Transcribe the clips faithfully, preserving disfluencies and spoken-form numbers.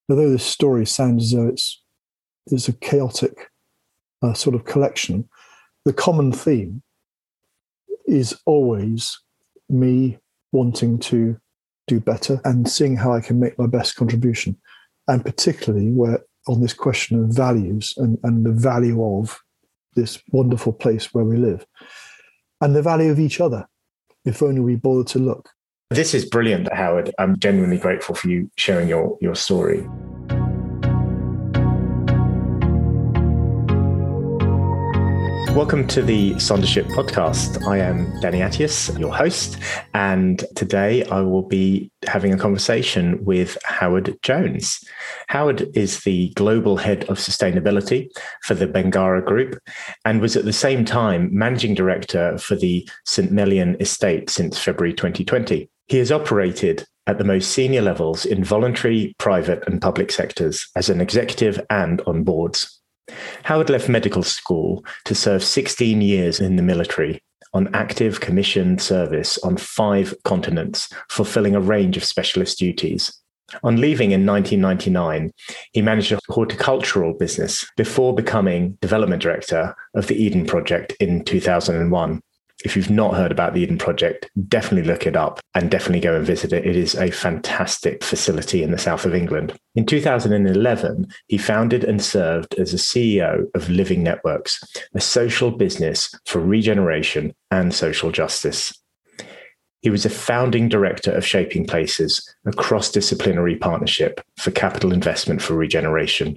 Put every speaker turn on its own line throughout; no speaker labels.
although this story sounds as though it's, it's a chaotic uh, sort of collection, the common theme is always me wanting to do better and seeing how I can make my best contribution. And particularly where on this question of values and, and the value of this wonderful place where we live and the value of each other, if only we bother to look.
This is brilliant, Howard. I'm genuinely grateful for you sharing your, your story. Welcome to the Sondership podcast. I am Danny Attias, your host, and today I will be having a conversation with Howard Jones. Howard is the global head of sustainability for the Bengara Group and was at the same time managing director for the St Melian estate since February twenty twenty. He has operated at the most senior levels in voluntary, private and public sectors as an executive and on boards. Howard left medical school to serve sixteen years in the military on active commissioned service on five continents, fulfilling a range of specialist duties. On leaving in nineteen ninety-nine, he managed a horticultural business before becoming development director of the Eden Project in two thousand one. If you've not heard about the Eden Project, definitely look it up and definitely go and visit it. It is a fantastic facility in the south of England. In two thousand eleven, he founded and served as a C E O of Living Networks, a social business for regeneration and social justice. He was a founding director of Shaping Places, a cross-disciplinary partnership for capital investment for regeneration.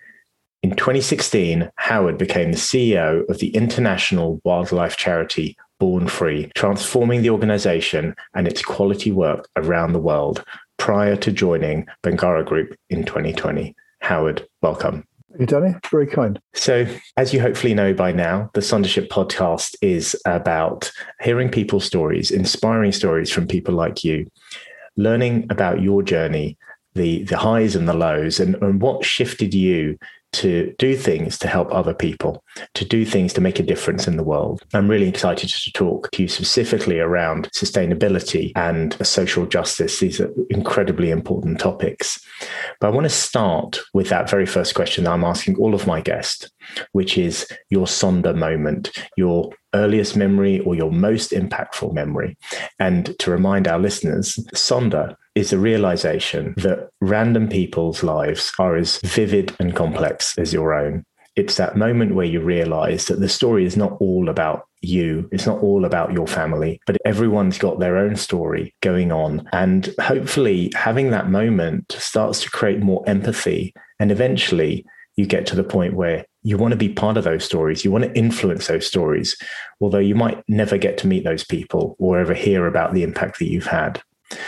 In twenty sixteen, Howard became the C E O of the international wildlife charity Born Free, transforming the organization and its quality work around the world prior to joining Bengara Group in twenty twenty. Howard, welcome.
Thank you, Danny. Very kind.
So, as you hopefully know by now, the Sondership podcast is about hearing people's stories, inspiring stories from people like you, learning about your journey, the, the highs and the lows, and, and what shifted you to do things to help other people, to do things to make a difference in the world. I'm really excited to talk to you specifically around sustainability and social justice. These are incredibly important topics. But I want to start with that very first question that I'm asking all of my guests, which is your Sonder moment, your earliest memory or your most impactful memory. And to remind our listeners, Sonder is the realization that random people's lives are as vivid and complex as your own. It's that moment where you realize that the story is not all about you. It's not all about your family, but everyone's got their own story going on. And hopefully having that moment starts to create more empathy. And eventually you get to the point where you want to be part of those stories. You want to influence those stories, although you might never get to meet those people or ever hear about the impact that you've had.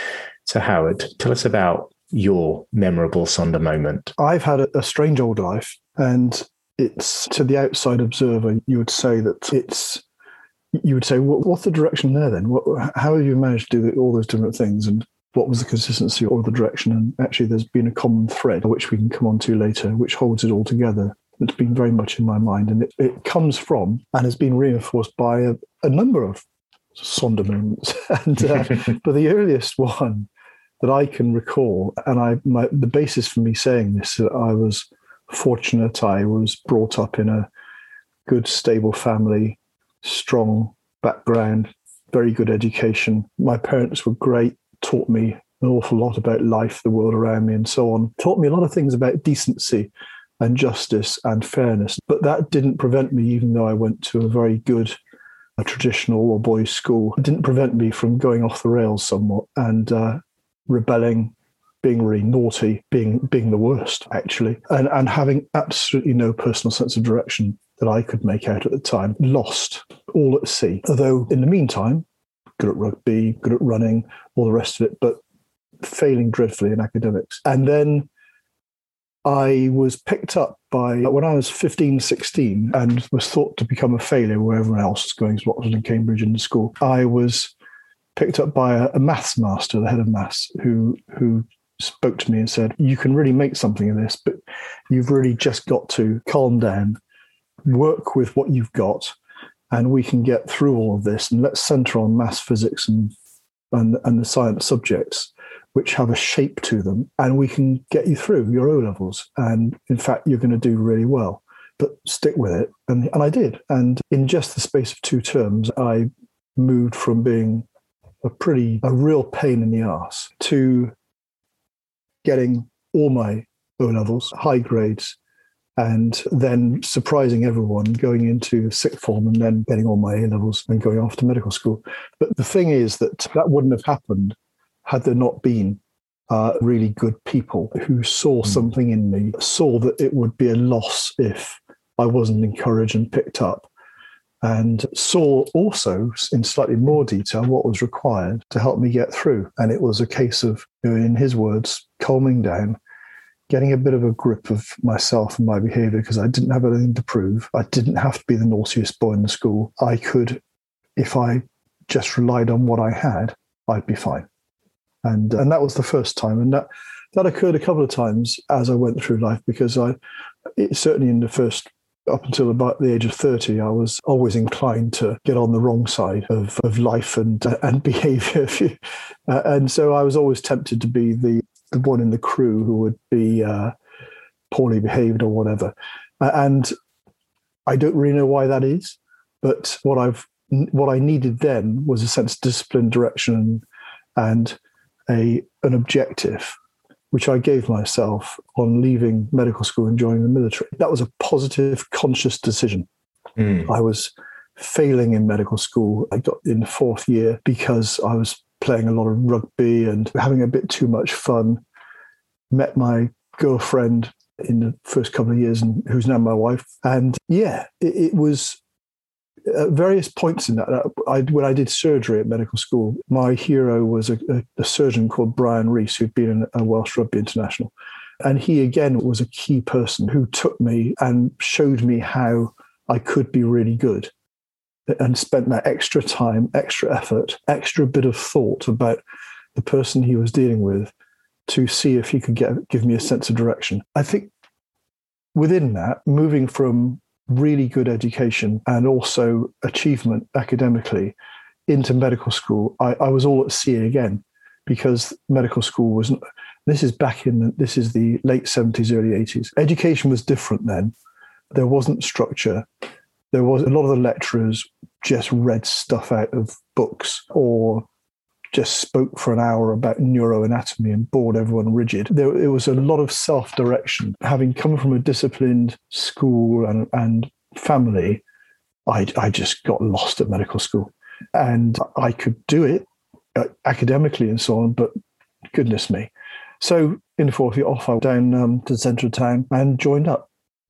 So Howard, tell us about your memorable Sonder moment.
I've had a, a strange old life, and it's, to the outside observer, you would say that it's, you would say, what, what's the direction there then? What, how have you managed to do all those different things? And what was the consistency or the direction? And actually there's been a common thread, which we can come on to later, which holds it all together. It's been very much in my mind. And it, it comes from and has been reinforced by a, a number of Sonder moments. and uh, but the earliest one that I can recall, and I my, the basis for me saying this, that I was fortunate. I was brought up in a good, stable family, strong background, very good education. My parents were great, taught me an awful lot about life, the world around me and so on. Taught me a lot of things about decency and justice and fairness. But that didn't prevent me, even though I went to a very good a traditional or boys' school, it didn't prevent me from going off the rails somewhat and uh, rebelling, being really naughty, being being the worst, actually, and, and having absolutely no personal sense of direction that I could make out at the time. Lost, all at sea. Although, in the meantime, good at rugby, good at running, all the rest of it, but failing dreadfully in academics. And then I was picked up by, when I was fifteen, sixteen, and was thought to become a failure where everyone else was going to Oxford and Cambridge into school. I was picked up by a, a maths master, the head of maths, who who spoke to me and said, you can really make something of this, but you've really just got to calm down, work with what you've got, and we can get through all of this, and let's centre on maths, physics, and, and, and the science subjects. which have a shape to them, and we can get you through your O-levels. And in fact, you're going to do really well, but stick with it. And, and I did. And in just the space of two terms, I moved from being a pretty, a real pain in the arse to getting all my O-levels, high grades, and then surprising everyone, going into sixth form and then getting all my A-levels and going off to medical school. But the thing is that that wouldn't have happened had there not been uh, really good people who saw something in me, saw that it would be a loss if I wasn't encouraged and picked up, and saw also in slightly more detail what was required to help me get through. And it was a case of, in his words, calming down, getting a bit of a grip of myself and my behavior, because I didn't have anything to prove. I didn't have to be the naughtiest boy in the school. I could, if I just relied on what I had, I'd be fine. And and that was the first time. And that, that occurred a couple of times as I went through life, because I, it, certainly in the first, up until about the age of thirty, I was always inclined to get on the wrong side of, of life and uh, and behavior. uh, and so I was always tempted to be the, the one in the crew who would be uh, poorly behaved or whatever. Uh, and I don't really know why that is, but what I've what I needed then was a sense of discipline, direction, and a an objective, which I gave myself on leaving medical school and joining the military. That was a positive, conscious decision. Mm. I was failing in medical school. I got in the fourth year because I was playing a lot of rugby and having a bit too much fun. Met my girlfriend in the first couple of years, and who's now my wife. And yeah, it, it was at various points in that. I, when I did surgery at medical school, my hero was a, a, a surgeon called Brian Rees, who'd been a Welsh rugby international. And he, again, was a key person who took me and showed me how I could be really good, and spent that extra time, extra effort, extra bit of thought about the person he was dealing with to see if he could get give me a sense of direction. I think within that, moving from really good education and also achievement academically into medical school, I, I was all at sea again, because medical school was, this is back in, the, this is the late seventies, early eighties. Education was different then. There wasn't structure. There was a lot of the lecturers just read stuff out of books or just spoke for an hour about neuroanatomy and bored everyone rigid. There it was a lot of self-direction. Having come from a disciplined school and, and family, I, I just got lost at medical school. And I could do it uh, academically and so on, but goodness me. So in the fourth year off, I went down um, to the centre of town and joined up.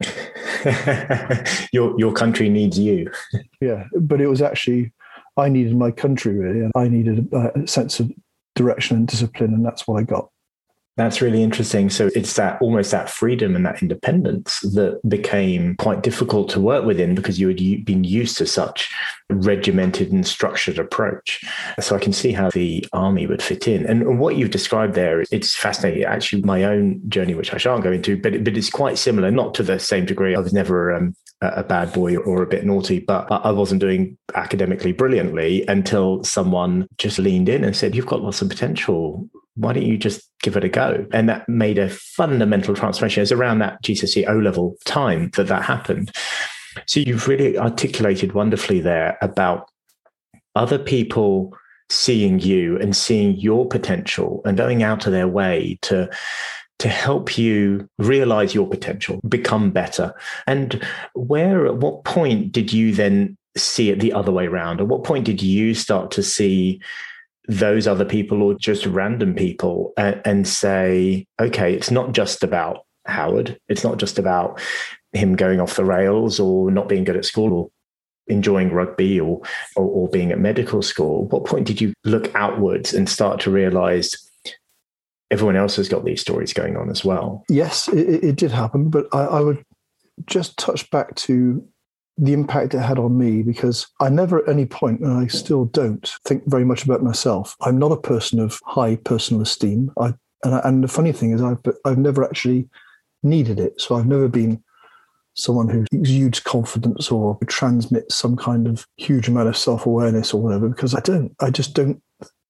your your country needs you.
Yeah, but it was actually, I needed my country really, and I needed a, a sense of direction and discipline, and that's what I got.
That's really interesting. So it's that almost that freedom and that independence that became quite difficult to work within, because you had been used to such a regimented and structured approach. So I can see how the army would fit in. And what you've described there, it's fascinating. Actually, my own journey, which I shan't go into, but, but it's quite similar, not to the same degree. I was never um, a bad boy or a bit naughty, but I wasn't doing academically brilliantly until someone just leaned in and said, "You've got lots of potential. Why don't you just give it a go?" And that made a fundamental transformation. It's around that G C S E O-level time that that happened. So you've really articulated wonderfully there about other people seeing you and seeing your potential and going out of their way to to help you realize your potential, become better. And where, at what point did you then see it the other way around? At what point did you start to see those other people or just random people and, and say, okay, it's not just about Howard. It's not just about him going off the rails or not being good at school or enjoying rugby or, or, or being at medical school. What point did you look outwards and start to realize everyone else has got these stories going on as well?
Yes, it, it did happen, but I, I would just touch back to the impact it had on me, because I never at any point, and I still don't, think very much about myself. I'm not a person of high personal esteem. I, and, I, and the funny thing is I've, I've never actually needed it. So I've never been someone who exudes confidence or transmits some kind of huge amount of self-awareness or whatever, because I don't. I just don't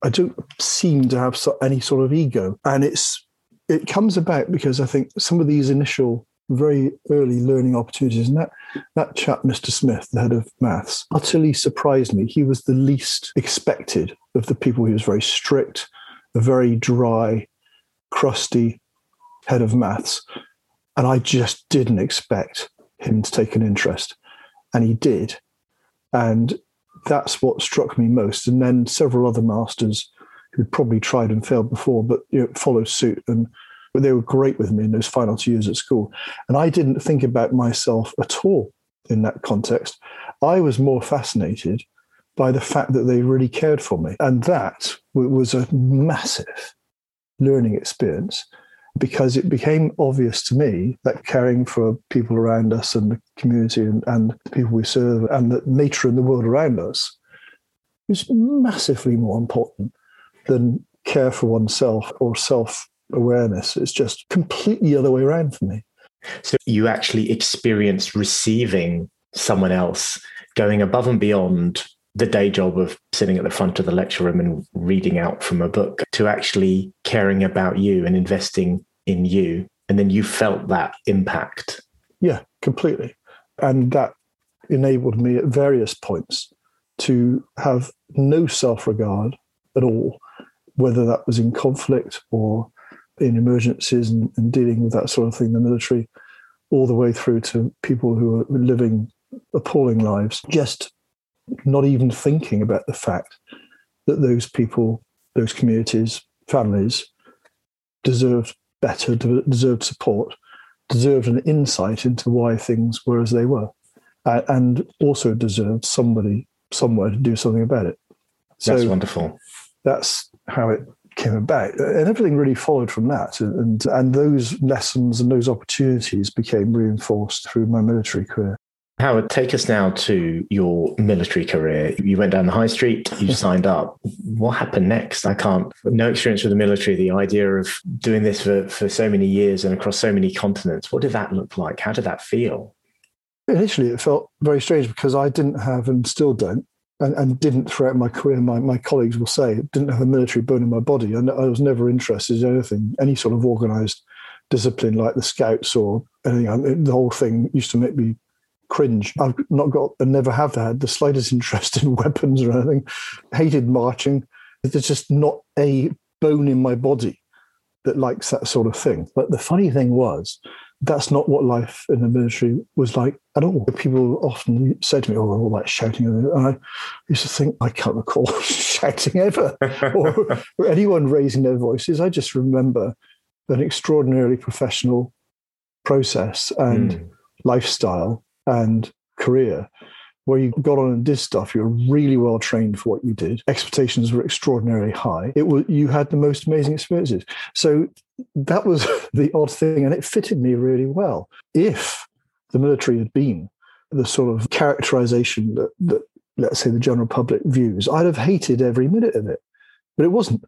I don't seem to have so, any sort of ego. And it's it comes about because I think some of these initial, very early learning opportunities, and that, that chap, Mister Smith, the head of maths, utterly surprised me. He was the least expected of the people. He was very strict, a very dry, crusty head of maths. And I just didn't expect him to take an interest. And he did. And that's what struck me most. And then several other masters who'd probably tried and failed before, but you know, followed suit. And they were great with me in those final two years at school. And I didn't think about myself at all in that context. I was more fascinated by the fact that they really cared for me. And that was a massive learning experience, because it became obvious to me that caring for people around us and the community and, and the people we serve and the nature and the world around us is massively more important than care for oneself or self-awareness. It's just completely the other way around for me.
So you actually experienced receiving someone else, going above and beyond the day job of sitting at the front of the lecture room and reading out from a book, to actually caring about you and investing in you. And then you felt that impact.
Yeah, completely. And that enabled me at various points to have no self-regard at all, whether that was in conflict or in emergencies and, and dealing with that sort of thing in the military, all the way through to people who are living appalling lives, just not even thinking about the fact that those people, those communities, families deserved better, deserved support, deserved an insight into why things were as they were, uh, and also deserved somebody somewhere to do something about it. So
that's wonderful.
That's how it came about. And everything really followed from that. And, and those lessons and those opportunities became reinforced through my military career.
Howard, take us now to your military career. You went down the high street, you signed up. What happened next? I can't, no experience with the military, the idea of doing this for, for so many years and across so many continents. What did that look like? How did that feel?
Initially, it felt very strange because I didn't have, and still don't, and, and didn't throughout my career, my, my colleagues will say, didn't have a military bone in my body. And I was never interested in anything, any sort of organised discipline like the Scouts or anything. The whole thing used to make me cringe. I've not got and never have had the slightest interest in weapons or anything. Hated marching. There's just not a bone in my body that likes that sort of thing. But the funny thing was, that's not what life in the military was like at all. People often said to me, oh, they're all like shouting. And I used to think, I can't recall shouting ever or, or anyone raising their voices. I just remember an extraordinarily professional process and mm. lifestyle and career where you got on and did stuff. You were really well trained for what you did. Expectations were extraordinarily high. It was, you had the most amazing experiences. So that was the odd thing, and it fitted me really well. If the military had been the sort of characterization that, that let's say, the general public views, I'd have hated every minute of it. But it wasn't.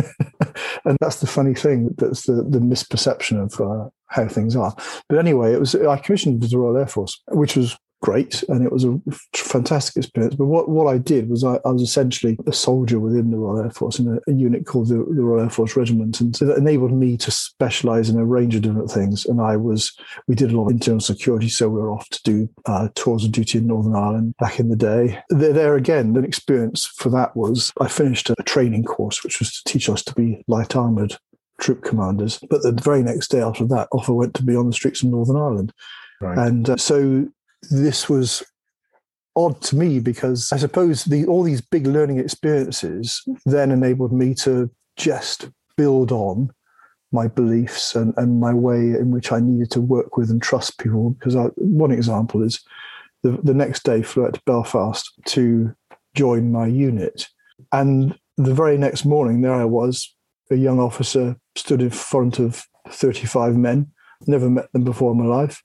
And that's the funny thing. That's the, the misperception of uh, how things are. But anyway, it was I commissioned to the Royal Air Force, which was great, and it was a fantastic experience. But what, what I did was I, I was essentially a soldier within the Royal Air Force in a, a unit called the, the Royal Air Force Regiment. And so that enabled me to specialise in a range of different things. And I was, we did a lot of internal security, so we were off to do uh, tours of duty in Northern Ireland back in the day. There, there again, the experience for that was I finished a training course, which was to teach us to be light armoured troop commanders. But the very next day after that, off I went to be on the streets of Northern Ireland. Right. And uh, so this was odd to me because I suppose the, all these big learning experiences then enabled me to just build on my beliefs and, and my way in which I needed to work with and trust people. Because I, one example is the, the next day flew out to Belfast to join my unit. And the very next morning, there I was, a young officer stood in front of thirty-five men, never met them before in my life.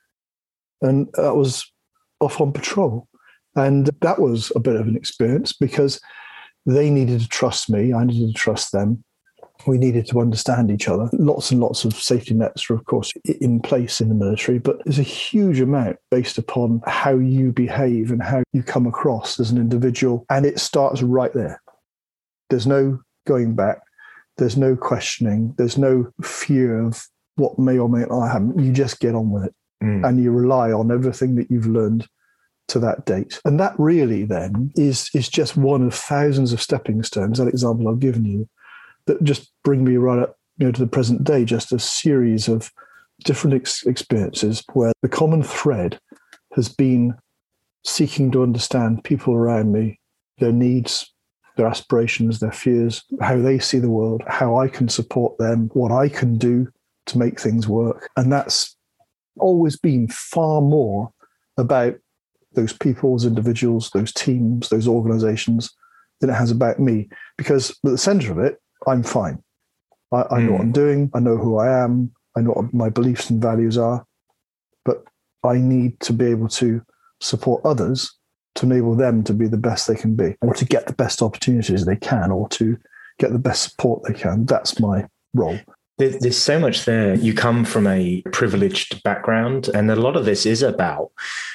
And I was off on patrol. And that was a bit of an experience because they needed to trust me. I needed to trust them. We needed to understand each other. Lots and lots of safety nets are, of course, in place in the military, but there's a huge amount based upon how you behave and how you come across as an individual. And it starts right there. There's no going back. There's no questioning. There's no fear of what may or may not happen. You just get on with it. Mm. And you rely on everything that you've learned to that date. And that really then is, is just one of thousands of stepping stones, that example I've given you, that just bring me right up, you know, to the present day, just a series of different ex- experiences where the common thread has been seeking to understand people around me, their needs, their aspirations, their fears, how they see the world, how I can support them, what I can do to make things work. And that's always been far more about those people, those individuals, those teams, those organizations than it has about me. Because at the center of it, I'm fine. I, I know mm. what I'm doing. I know who I am. I know what my beliefs and values are. But I need to be able to support others to enable them to be the best they can be, or to get the best opportunities they can, or to get the best support they can. That's my role.
There's so much there. You come from a privileged background, and a lot of this is about,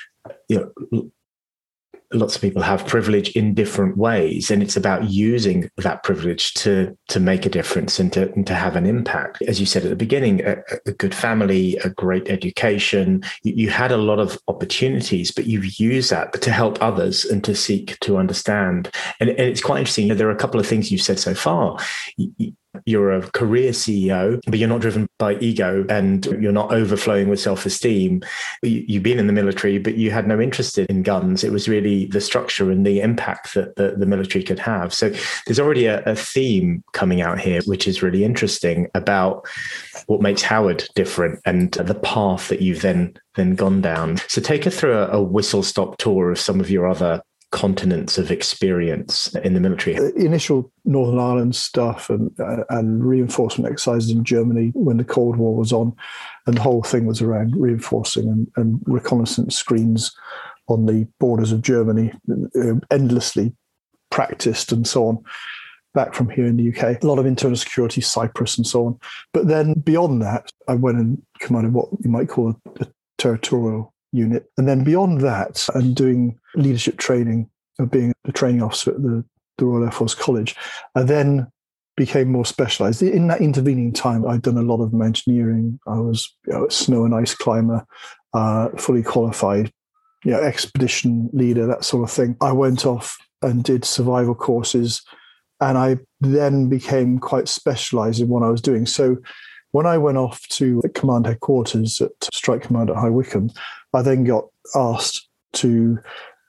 you know, lots of people have privilege in different ways, and it's about using that privilege to to make a difference and to, and to have an impact. As you said at the beginning, a, a good family, a great education, you, you had a lot of opportunities, but you've used that to help others and to seek to understand. And, and it's quite interesting. There are a couple of things you've said so far. You, You're a career C E O, but you're not driven by ego and you're not overflowing with self-esteem. You've been in the military, but you had no interest in guns. It was really the structure and the impact that the, the military could have. So there's already a, a theme coming out here, which is really interesting about what makes Howard different and the path that you've then, then gone down. So take us through a, a whistle-stop tour of some of your other continents of experience in the military.
Initial Northern Ireland stuff and uh, and reinforcement exercises in Germany when the Cold War was on, and the whole thing was around reinforcing and, and reconnaissance screens on the borders of Germany, uh, endlessly practiced and so on, back from here in the U K. A lot of internal security, Cyprus and so on. But then beyond that, I went and commanded what you might call a, a territorial unit. And then beyond that, and doing leadership training, of being a training officer at the, the Royal Air Force College, I then became more specialized. In that intervening time, I'd done a lot of mountaineering. I was, you know, a snow and ice climber, uh, fully qualified, you know, expedition leader, that sort of thing. I went off and did survival courses, and I then became quite specialized in what I was doing. So when I went off to the command headquarters at Strike Command at High Wycombe, I then got asked to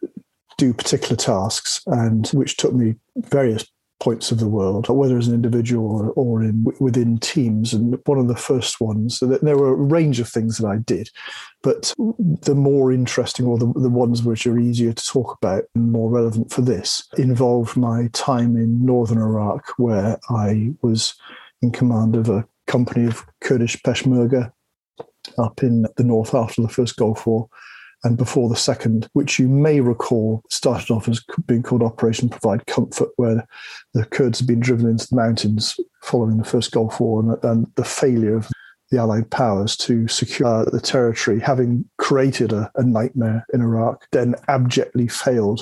do particular tasks, and which took me various points of the world, whether as an individual or, or in within teams. And one of the first ones, there were a range of things that I did, but the more interesting, or the, the ones which are easier to talk about and more relevant for this, involved my time in northern Iraq, where I was in command of a company of Kurdish Peshmerga up in the north after the first Gulf War and before the second, which you may recall started off as being called Operation Provide Comfort, where the Kurds had been driven into the mountains following the first Gulf War and, and the failure of the Allied powers to secure the territory, having created a, a nightmare in Iraq, then abjectly failed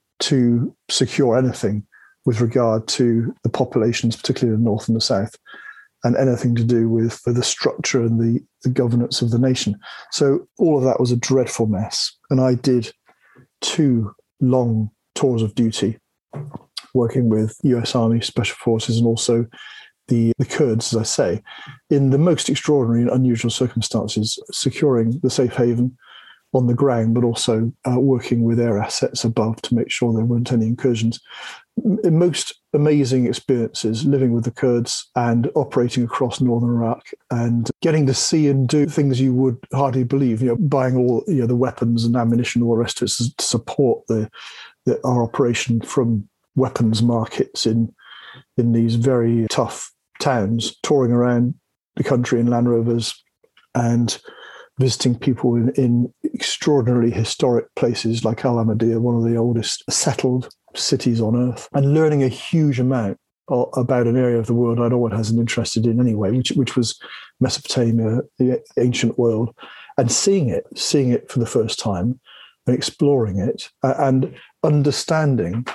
to secure anything with regard to the populations, particularly in the north and the south, and anything to do with the structure and the, the governance of the nation. So all of that was a dreadful mess. And I did two long tours of duty working with U S Army Special Forces and also the, the Kurds, as I say, in the most extraordinary and unusual circumstances, securing the safe haven on the ground, but also uh, working with air assets above to make sure there weren't any incursions. In most amazing experiences living with the Kurds and operating across northern Iraq and getting to see and do things you would hardly believe, you know, buying all, you know, the weapons and ammunition, all the rest of it to support the, the our operation from weapons markets in in these very tough towns, touring around the country in Land Rovers and visiting people in, in extraordinarily historic places like Al Ahmadiyya, one of the oldest settled cities on earth, and learning a huge amount about an area of the world I'd always had an interest in anyway, which which was Mesopotamia, the ancient world, and seeing it, seeing it for the first time, and exploring it, uh, and understanding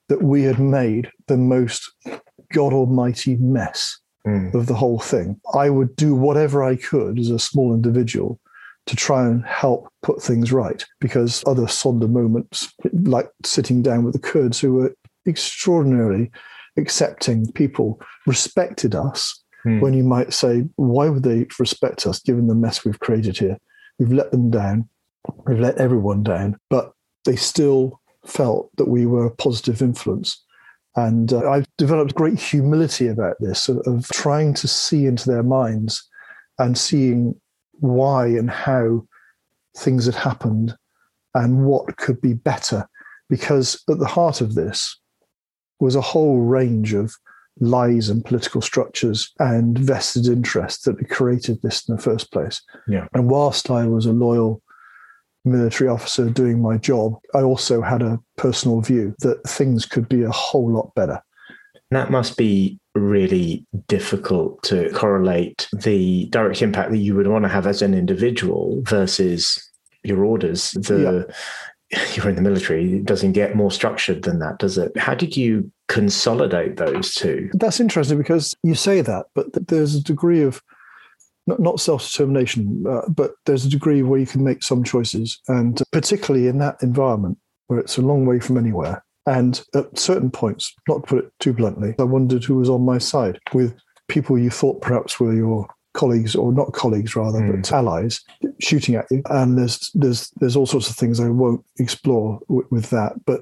that we had made the most God almighty mess mm. of the whole thing, I would do whatever I could as a small individual to try and help put things right. Because other Sonder moments, like sitting down with the Kurds, who were extraordinarily accepting people, respected us, mm. when you might say, why would they respect us given the mess we've created here? We've let them down. We've let everyone down. But they still felt that we were a positive influence. And uh, I've developed great humility about this, of, of trying to see into their minds and seeing why and how things had happened and what could be better. Because at the heart of this was a whole range of lies and political structures and vested interests that had created this in the first place.
Yeah.
And whilst I was a loyal military officer doing my job, I also had a personal view that things could be a whole lot better.
That must be really difficult to correlate the direct impact that you would want to have as an individual versus your orders. The yeah. You're in the military, it doesn't get more structured than that, does it? How did you consolidate those two?
That's interesting, because you say that, but there's a degree of Not, not self-determination, uh, but there's a degree where you can make some choices. And particularly in that environment where it's a long way from anywhere. And at certain points, not to put it too bluntly, I wondered who was on my side, with people you thought perhaps were your colleagues, or not colleagues rather, mm. but allies, shooting at you. And there's there's there's all sorts of things I won't explore w- with that. But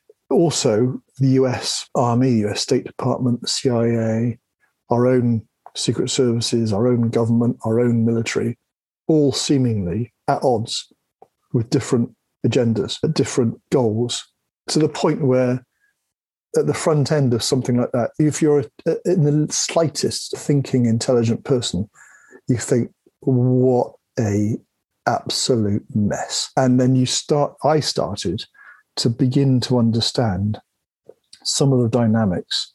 also the U S Army, U S State Department, the C I A, our own secret services, our own government, our own military, all seemingly at odds with different agendas, different goals, to the point where at the front end of something like that, if you're in the slightest thinking, intelligent person, you think, what a absolute mess. And then you start, I started to begin to understand some of the dynamics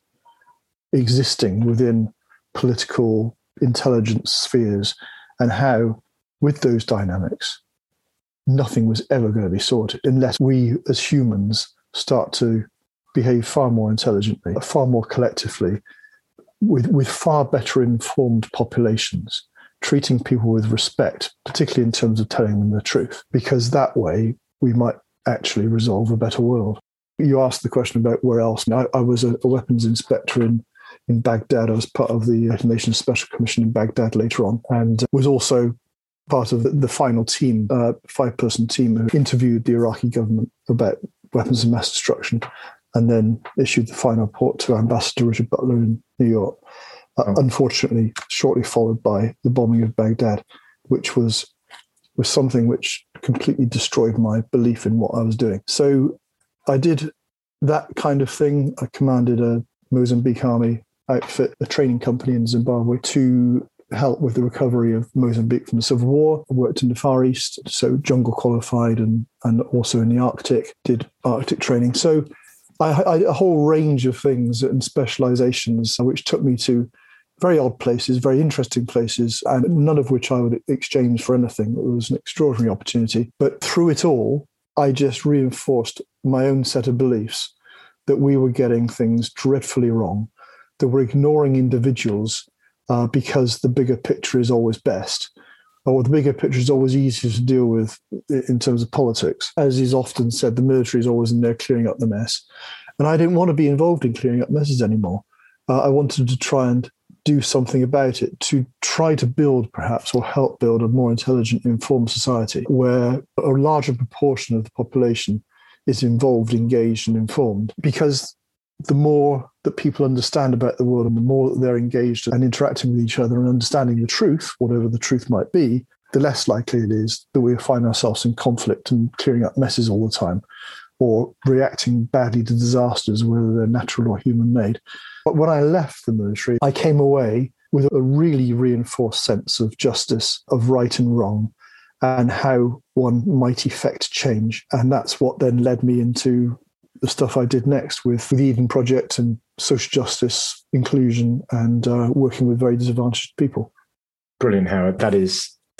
existing within political intelligence spheres, and how with those dynamics, nothing was ever going to be sorted unless we as humans start to behave far more intelligently, far more collectively, with, with far better informed populations, treating people with respect, particularly in terms of telling them the truth, because that way we might actually resolve a better world. You asked the question about where else. I, I was a, a weapons inspector in in Baghdad. I was part of the United Nations Special Commission in Baghdad later on, and was also part of the, the final team, uh, five-person team who interviewed the Iraqi government about weapons of mass destruction, and then issued the final report to Ambassador Richard Butler in New York. Uh, oh. Unfortunately, shortly followed by the bombing of Baghdad, which was was something which completely destroyed my belief in what I was doing. So I did that kind of thing. I commanded a Mozambique army outfit, a training company in Zimbabwe, to help with the recovery of Mozambique from the civil war. I worked in the Far East, so jungle qualified, and and also in the Arctic, did Arctic training. So I, I a whole range of things and specializations, which took me to very odd places, very interesting places, and none of which I would exchange for anything. It was an extraordinary opportunity. But through it all, I just reinforced my own set of beliefs that we were getting things dreadfully wrong, that we're ignoring individuals uh, because the bigger picture is always best, or the bigger picture is always easier to deal with in terms of politics. As is often said, the military is always in there clearing up the mess. And I didn't want to be involved in clearing up messes anymore. Uh, I wanted to try and do something about it, to try to build perhaps, or help build, a more intelligent, informed society where a larger proportion of the population is involved, engaged and informed. Because the more that people understand about the world and the more that they're engaged and interacting with each other and understanding the truth, whatever the truth might be, the less likely it is that we find ourselves in conflict and clearing up messes all the time, or reacting badly to disasters, whether they're natural or human-made. But when I left the military, I came away with a really reinforced sense of justice, of right and wrong, and how one might effect change. And that's what then led me into the stuff I did next with the Eden Project and social justice, inclusion, and uh, working with very disadvantaged people.
Brilliant, Howard. That is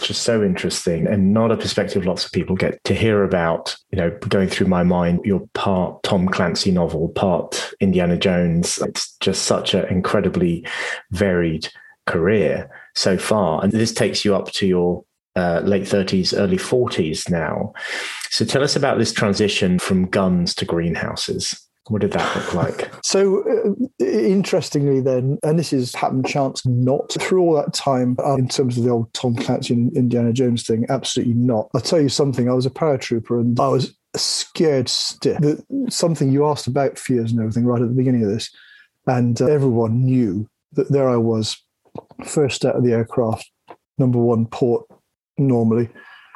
just so interesting and not a perspective lots of people get to hear about. You know, going through my mind, you're part Tom Clancy novel, part Indiana Jones. It's just such an incredibly varied career so far. And this takes you up to your uh, late thirties, early forties now. So tell us about this transition from guns to greenhouses. What did that look like?
So uh, interestingly then, and this is happened chance not, through all that time, uh, in terms of the old Tom Clancy and Indiana Jones thing, absolutely not. I'll tell you something, I was a paratrooper and I was scared stiff. The, something you asked about fears and everything right at the beginning of this, and uh, everyone knew that there I was, first out of the aircraft, number one port normally,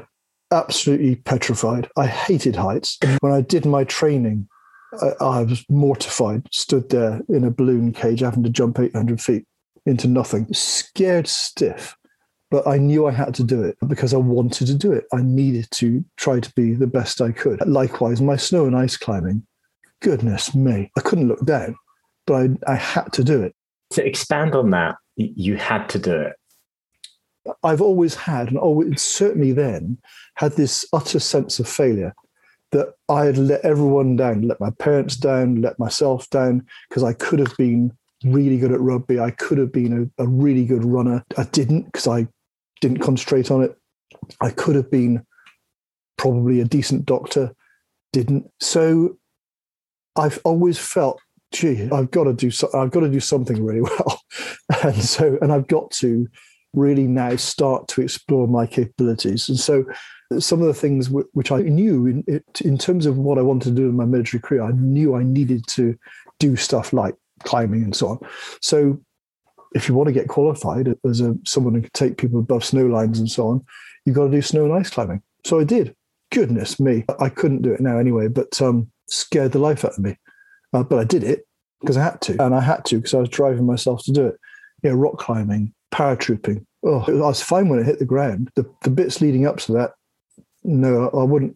absolutely petrified. I hated heights. And when I did my training, I, I was mortified, stood there in a balloon cage having to jump eight hundred feet into nothing, scared stiff. But I knew I had to do it because I wanted to do it. I needed to try to be the best I could. Likewise, my snow and ice climbing, goodness me, I couldn't look down, but I, I had to do it.
To expand on that, you had to do it.
I've always had, and always, certainly then, had this utter sense of failure that I had let everyone down, let my parents down, let myself down, because I could have been really good at rugby. I could have been a, a really good runner. I didn't, because I didn't concentrate on it. I could have been probably a decent doctor, didn't. So I've always felt, gee, I've got to do so, I've got to do something really well. And so, and I've got to really now start to explore my capabilities. And so some of the things w- which I knew in, it, in terms of what I wanted to do in my military career, I knew I needed to do stuff like climbing and so on. So if you want to get qualified as a someone who can take people above snow lines and so on, you've got to do snow and ice climbing. So I did. Goodness me. I couldn't do it now anyway, but um, scared the life out of me. Uh, but I did it because I had to. And I had to because I was driving myself to do it. You know, rock climbing, paratrooping. Oh, I was fine when it hit the ground. The, the bits leading up to that, no, I wouldn't.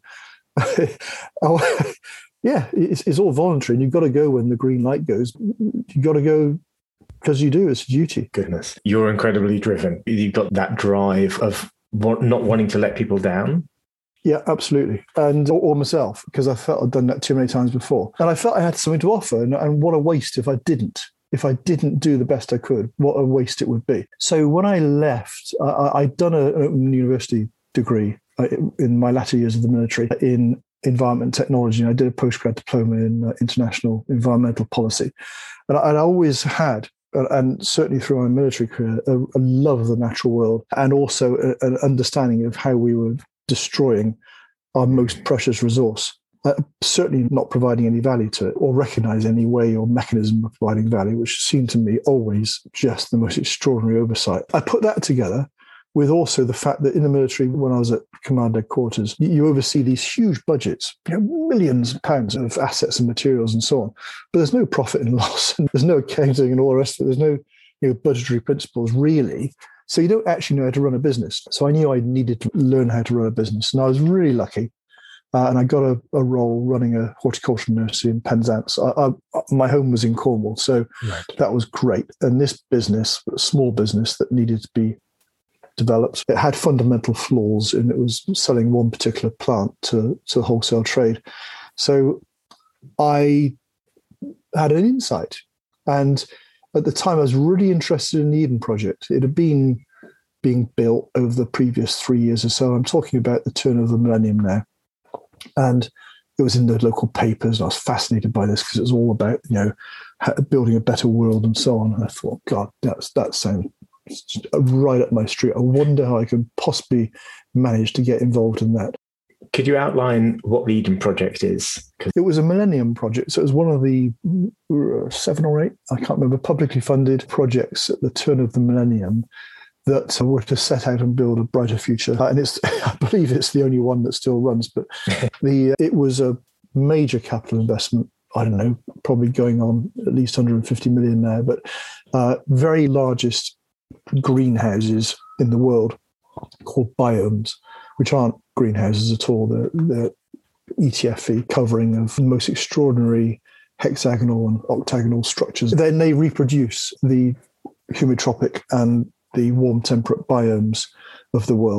I, yeah, it's, it's all voluntary, and you've got to go when the green light goes. You've got to go because you do. It's a duty.
Goodness, you're incredibly driven. You've got that drive of not wanting to let people down.
Yeah, absolutely. And or, or myself, because I felt I'd done that too many times before. And I felt I had something to offer, and, and what a waste if I didn't. If I didn't do the best I could, what a waste it would be. So when I left, I, I'd done a, an open university degree in my latter years of the military in environment technology. I did a postgrad diploma in uh, international environmental policy. And I, I'd always had, and certainly through my military career, a, a love of the natural world, and also a, an understanding of how we were destroying our most precious resource. Uh, certainly not providing any value to it or recognize any way or mechanism of providing value, which seemed to me always just the most extraordinary oversight. I put that together with also the fact that in the military, when I was at command headquarters, you oversee these huge budgets, you know, millions of pounds of assets and materials and so on. But there's no profit and loss, and there's no accounting and all the rest of it. There's no, you know, budgetary principles really. So you don't actually know how to run a business. So I knew I needed to learn how to run a business. And I was really lucky. Uh, and I got a, a role running a horticultural nursery in Penzance. I, I, my home was in Cornwall, so right. That was great. And this business, a small business that needed to be developed, it had fundamental flaws, and it was selling one particular plant to, to wholesale trade. So I had an insight. And at the time, I was really interested in the Eden Project. It had been being built over the previous three years or so. I'm talking about the turn of the millennium now. And it was in the local papers, and I was fascinated by this because it was all about, you know, building a better world and so on. And I thought, God, that's that sounds right up my street. I wonder how I can possibly manage to get involved in that.
Could you outline what the Eden Project is?
It was a Millennium Project. So it was one of the seven or eight, I can't remember, publicly funded projects at the turn of the millennium that were to set out and build a brighter future. Uh, and it's, I believe it's the only one that still runs, but the it was a major capital investment. I don't know, probably going on at least one hundred fifty million now, but uh, very largest greenhouses in the world called biomes, which aren't greenhouses at all. They're, they're E T F E covering of the most extraordinary hexagonal and octagonal structures. Then they reproduce the humitropic and the warm temperate biomes of the world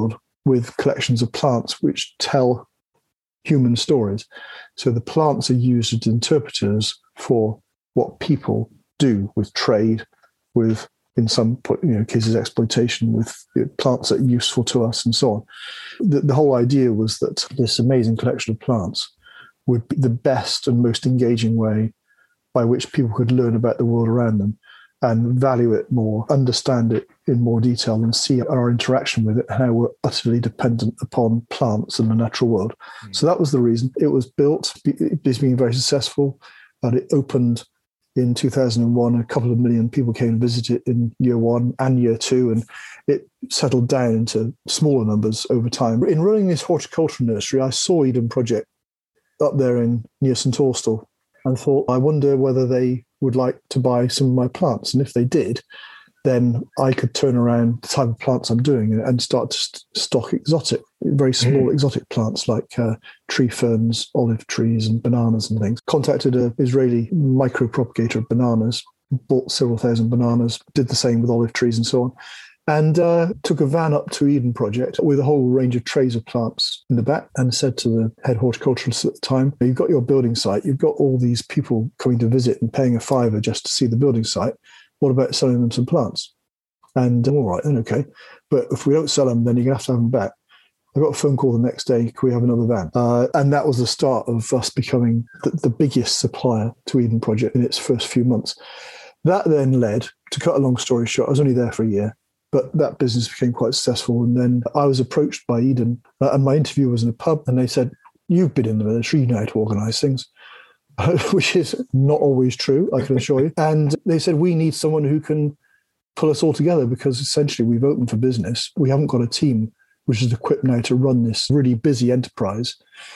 with collections of plants which tell human stories. So the plants are used as interpreters for what people do with trade, with, in some you know, cases, exploitation, with you know, plants that are useful to us and so on. The, the whole idea was that this amazing collection of plants would be the best and most engaging way by which people could learn about the world around them and value it more, understand it in more detail, and see our interaction with it and how we're utterly dependent upon plants and the natural world. Mm. So that was the reason. It was built, it's been very successful, and it opened in two thousand one. A couple of million people came and visited it in year one and year two, and it settled down into smaller numbers over time. In running this horticultural nursery, I saw Eden Project up there in near St Austell and thought, I wonder whether they would like to buy some of my plants. And if they did, then I could turn around the type of plants I'm doing and start to st- stock exotic, very small mm. exotic plants like uh, tree ferns, olive trees and bananas and things. Contacted an Israeli micro-propagator of bananas, bought several thousand bananas, did the same with olive trees and so on, and uh, took a van up to Eden Project with a whole range of trays of plants in the back and said to the head horticulturalist at the time, you've got your building site, you've got all these people coming to visit and paying a fiver just to see the building site. What about selling them some plants? And all right, then okay. But if we don't sell them, then you're going to have to have them back. I got a phone call the next day, can we have another van? Uh, and that was the start of us becoming the, the biggest supplier to Eden Project in its first few months. That then led, to cut a long story short, I was only there for a year, but that business became quite successful. And then I was approached by Eden, uh, and my interview was in a pub, and they said, you've been in the military, you know how to organise things, which is not always true, I can assure you. And they said, we need someone who can pull us all together, because essentially we've opened for business. We haven't got a team which is equipped now to run this really busy enterprise.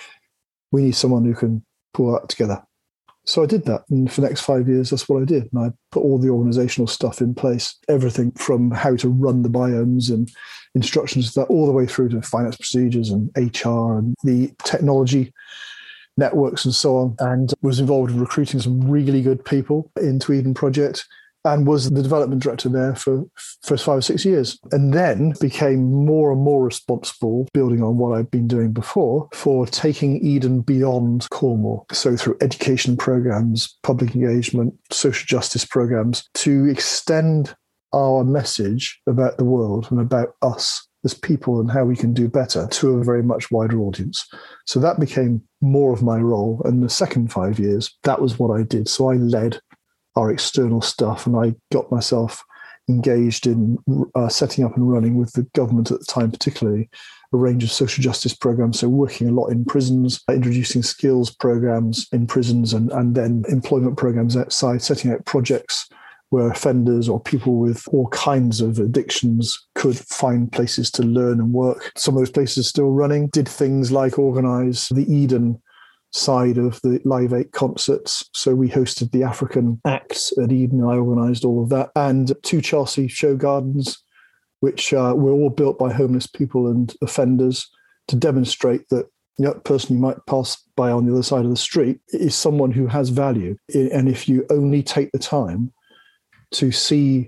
We need someone who can pull that together. So I did that. And for the next five years, that's what I did. And I put all the organizational stuff in place, everything from how to run the biomes and instructions, that all the way through to finance procedures and H R and the technology networks and so on. And was involved in recruiting some really good people into Eden Project, and was the development director there for first five or six years. And then became more and more responsible, building on what I'd been doing before, for taking Eden beyond Cornwall. So through education programs, public engagement, social justice programs, to extend our message about the world and about us as people and how we can do better to a very much wider audience. So that became more of my role. And the second five years, that was what I did. So I led our external stuff, and I got myself engaged in uh, setting up and running with the government at the time, particularly a range of social justice programs. So working a lot in prisons, introducing skills programs in prisons, and, and then employment programs outside, setting out projects where offenders or people with all kinds of addictions could find places to learn and work. Some of those places are still running. Did things like organise the Eden side of the Live eight concerts. So we hosted the African acts at Eden. I organised all of that. And two Chelsea show gardens, which uh, were all built by homeless people and offenders to demonstrate that that person you might pass by on the other side of the street is someone who has value. And if you only take the time to see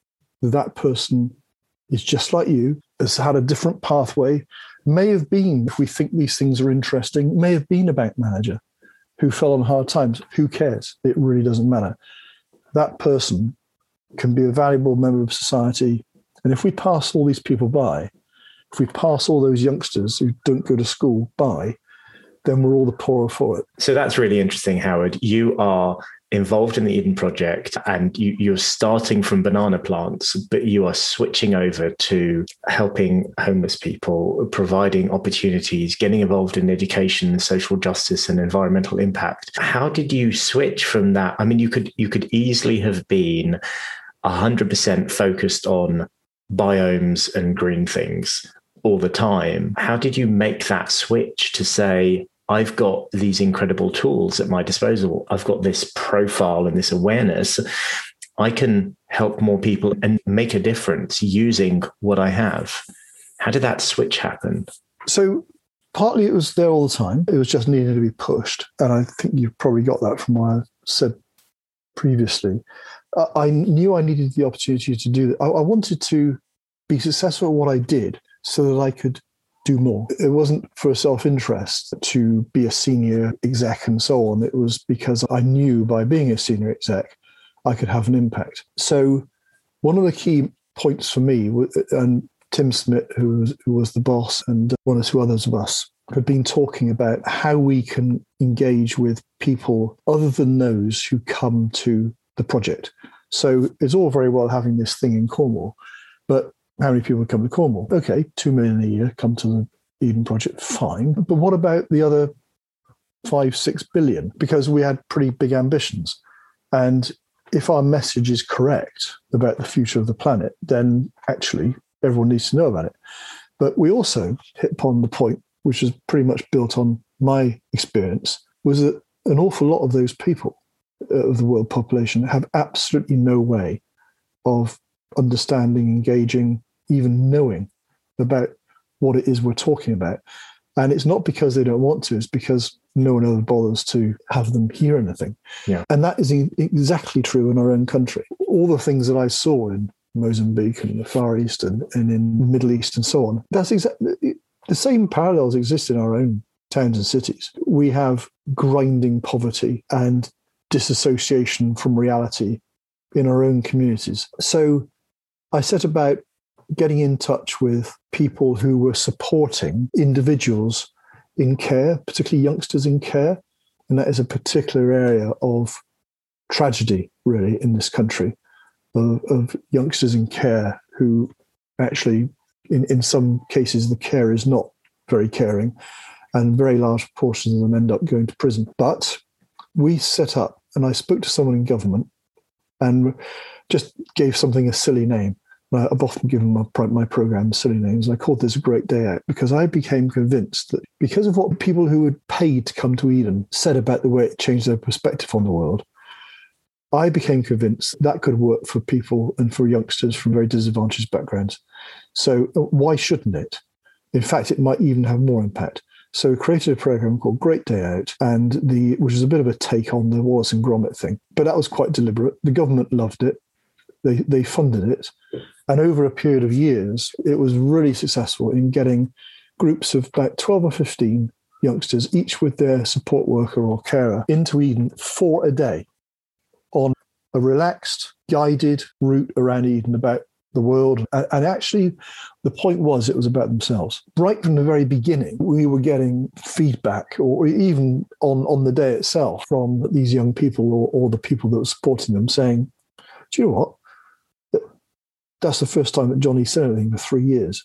that person is just like you, has had a different pathway, may have been, if we think these things are interesting, may have been a bank manager who fell on hard times. Who cares? It really doesn't matter. That person can be a valuable member of society. And if we pass all these people by, if we pass all those youngsters who don't go to school by, then we're all the poorer for it.
So that's really interesting, Howard. You are involved in the Eden Project, and you, you're starting from banana plants, but you are switching over to helping homeless people, providing opportunities, getting involved in education, social justice and environmental impact. How did you switch from that? I mean, you could you could easily have been one hundred percent focused on biomes and green things all the time. How did you make that switch to say, I've got these incredible tools at my disposal. I've got this profile and this awareness. I can help more people and make a difference using what I have. How did that switch happen?
So partly it was there all the time. It was just needed to be pushed. And I think you've probably got that from what I said previously. Uh, I knew I needed the opportunity to do that. I, I wanted to be successful at what I did so that I could do more. It wasn't for self-interest to be a senior exec and so on. It was because I knew by being a senior exec, I could have an impact. So one of the key points for me, and Tim Smith, who was, who was the boss, and one or two others of us, had been talking about how we can engage with people other than those who come to the project. So it's all very well having this thing in Cornwall, but how many people come to Cornwall? Okay, two million a year come to the Eden Project, fine. But what about the other five, six billion? Because we had pretty big ambitions. And if our message is correct about the future of the planet, then actually everyone needs to know about it. But we also hit upon the point, which is pretty much built on my experience, was that an awful lot of those people uh, of the world population have absolutely no way of understanding, engaging, even knowing about what it is we're talking about. And it's not because they don't want to, it's because no one ever bothers to have them hear anything.
Yeah.
And that is e- exactly true in our own country. All the things that I saw in Mozambique and the Far East and, and in the Middle East and so on, that's exactly the same parallels exist in our own towns and cities. We have grinding poverty and disassociation from reality in our own communities. So I set about getting in touch with people who were supporting individuals in care, particularly youngsters in care. And that is a particular area of tragedy, really, in this country, of, of youngsters in care who actually, in, in some cases, the care is not very caring, and very large proportions of them end up going to prison. But we set up, and I spoke to someone in government and just gave something a silly name. I've often given my, my program silly names. I called this A Great Day Out because I became convinced that because of what people who had paid to come to Eden said about the way it changed their perspective on the world, I became convinced that could work for people and for youngsters from very disadvantaged backgrounds. So why shouldn't it? In fact, it might even have more impact. So we created a program called Great Day Out, and the which is a bit of a take on the Wallace and Gromit thing. But that was quite deliberate. The government loved it. They they funded it. And over a period of years, it was really successful in getting groups of about twelve or fifteen youngsters, each with their support worker or carer, into Eden for a day on a relaxed, guided route around Eden about the world. And actually, the point was it was about themselves. Right from the very beginning, we were getting feedback, or even on, on the day itself, from these young people or, or the people that were supporting them saying, do you know what? That's the first time that Johnny said anything for three years.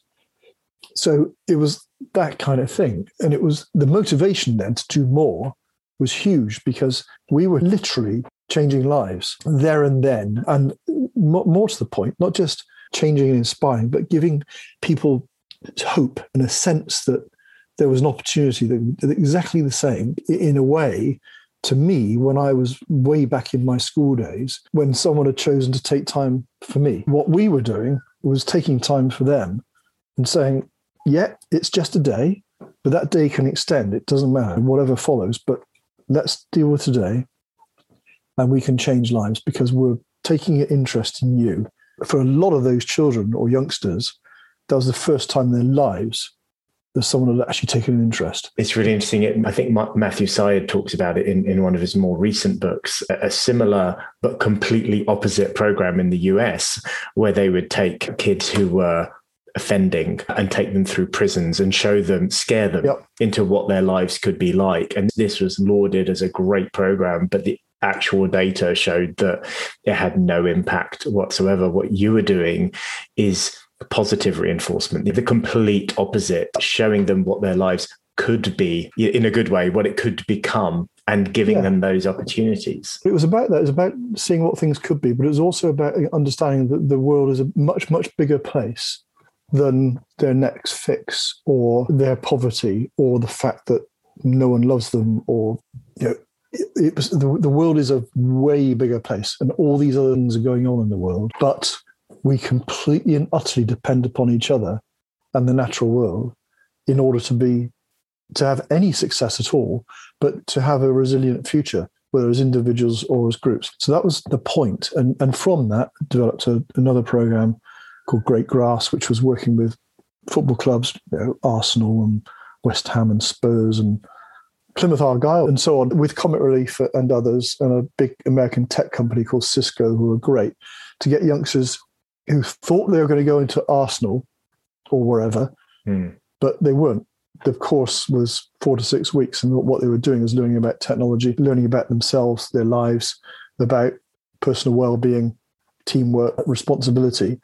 So it was that kind of thing. And it was the motivation then to do more was huge because we were literally changing lives there and then. And more to the point, not just changing and inspiring, but giving people hope and a sense that there was an opportunity that, that exactly the same in a way. To me, when I was way back in my school days, when someone had chosen to take time for me, what we were doing was taking time for them and saying, yeah, it's just a day, but that day can extend. It doesn't matter, whatever follows, but let's deal with today and we can change lives because we're taking an interest in you. For a lot of those children or youngsters, that was the first time in their lives that someone had actually taken an interest.
It's really interesting. I think Matthew Syed talks about it in, in one of his more recent books, a similar but completely opposite program in the U S, where they would take kids who were offending and take them through prisons and show them, scare them yep. into what their lives could be like. And this was lauded as a great program, but the actual data showed that it had no impact whatsoever. What you were doing is positive reinforcement, the complete opposite, showing them what their lives could be in a good way, what it could become, and giving yeah. them those opportunities. It
was about that. It was about seeing what things could be, but it was also about understanding that the world is a much, much bigger place than their next fix or their poverty or the fact that no one loves them, or, you know, it, it was the, the world is a way bigger place and all these other things are going on in the world, but we completely and utterly depend upon each other and the natural world in order to be, to have any success at all, but to have a resilient future, whether as individuals or as groups. So that was the point. And, and from that, developed a, another program called Great Grass, which was working with football clubs, you know, Arsenal and West Ham and Spurs and Plymouth Argyle and so on, with Comic Relief and others, and a big American tech company called Cisco, who are great, to get youngsters who thought they were going to go into Arsenal or wherever, mm. but they weren't. The course was four to six weeks, and what they were doing was learning about technology, learning about themselves, their lives, about personal well-being, teamwork, responsibility,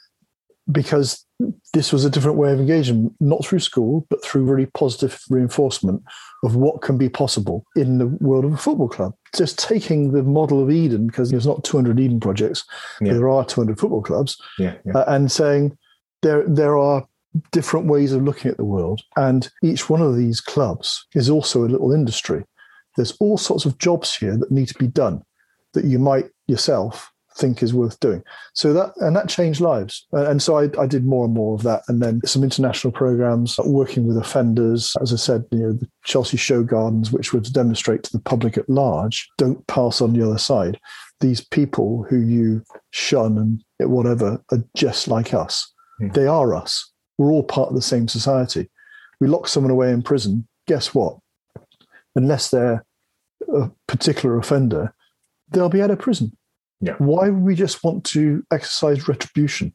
because this was a different way of engagement, not through school, but through really positive reinforcement of what can be possible in the world of a football club. Just taking the model of Eden, because there's not two hundred Eden projects, yeah. there are two hundred football clubs,
yeah, yeah.
Uh, and saying there there are different ways of looking at the world, and each one of these clubs is also a little industry. There's all sorts of jobs here that need to be done that you might yourself think is worth doing. So that, and that changed lives. And so I, I did more and more of that. And then some international programs, working with offenders. As I said, you know, the Chelsea Show Gardens, which would demonstrate to the public at large, don't pass on the other side. These people who you shun and whatever are just like us. Mm. They are us. We're all part of the same society. We lock someone away in prison. Guess what? Unless they're a particular offender, they'll be out of prison.
Yeah.
Why would we just want to exercise retribution?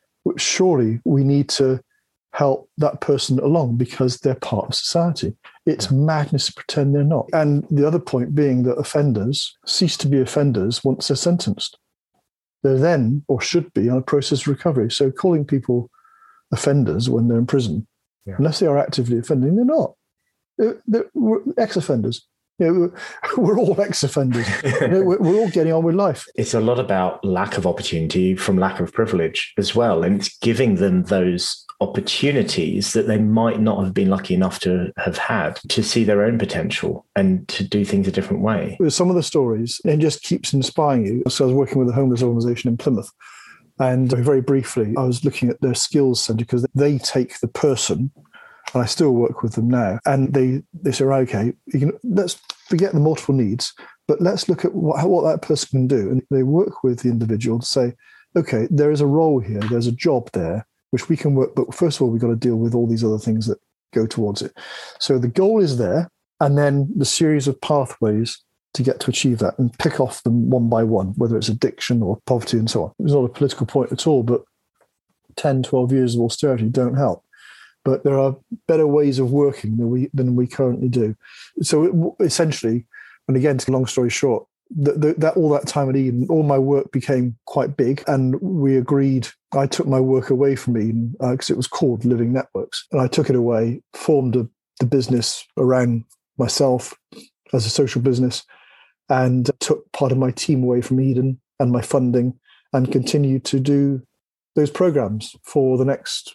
Surely we need to help that person along because they're part of society. It's yeah. madness to pretend they're not. And the other point being that offenders cease to be offenders once they're sentenced. They're then, or should be, on a process of recovery. So calling people offenders when they're in prison, yeah. unless they are actively offending, they're not. They're, they're ex-offenders. You know, we're all ex-offenders. You know, we're, we're all getting on with life.
It's a lot about lack of opportunity from lack of privilege as well. And it's giving them those opportunities that they might not have been lucky enough to have had to see their own potential and to do things a different way.
With some of the stories, it just keeps inspiring you. So I was working with a homeless organisation in Plymouth. And very briefly, I was looking at their skills centre because they take the person, and I still work with them now. And they, they say, right, okay, you can, let's forget the multiple needs, but let's look at what, what that person can do. And they work with the individual to say, okay, there is a role here, there's a job there, which we can work, but first of all, we've got to deal with all these other things that go towards it. So the goal is there, and then the series of pathways to get to achieve that and pick off them one by one, whether it's addiction or poverty and so on. It's not a political point at all, but ten, twelve years of austerity don't help. But there are better ways of working than we than we currently do. So it, essentially, and again, to long story short, that, that, that all that time at Eden, all my work became quite big, and we agreed. I took my work away from Eden because uh, it was called Living Networks, and I took it away, formed a, the business around myself as a social business, and took part of my team away from Eden and my funding, and continued to do those programs for the next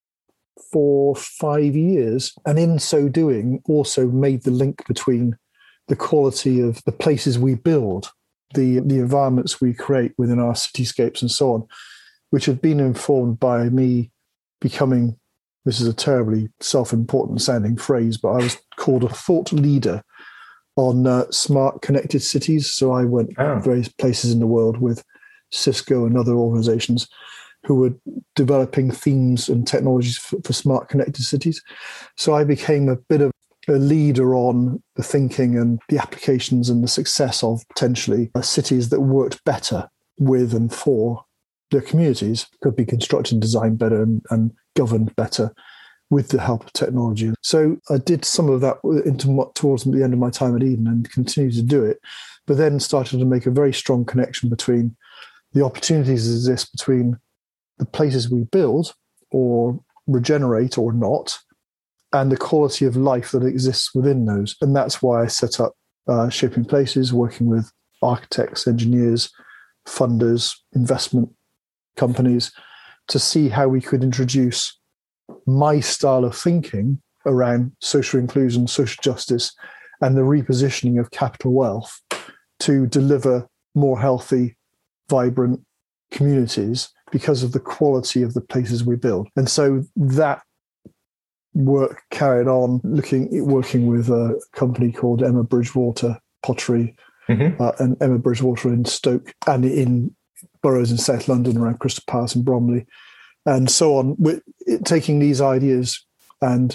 for five years. And in so doing, also made the link between the quality of the places we build, the, the environments we create within our cityscapes and so on, which have been informed by me becoming, this is a terribly self-important sounding phrase, but I was called a thought leader on uh, smart connected cities. So I went oh. to various places in the world with Cisco and other organizations who were developing themes and technologies for, for smart connected cities. So I became a bit of a leader on the thinking and the applications and the success of potentially uh, cities that worked better with and for their communities, could be constructed and designed better and, and governed better with the help of technology. So I did some of that into, towards the end of my time at Eden and continued to do it, but then started to make a very strong connection between the opportunities that exist between the places we build or regenerate or not, and the quality of life that exists within those. And that's why I set up uh, Shaping Places, working with architects, engineers, funders, investment companies, to see how we could introduce my style of thinking around social inclusion, social justice, and the repositioning of capital wealth to deliver more healthy, vibrant communities because of the quality of the places we build. And so that work carried on, looking, working with a company called Emma Bridgewater Pottery, mm-hmm. uh, and Emma Bridgewater in Stoke, and in boroughs in South London around Crystal Palace and Bromley, and so on. We're taking these ideas and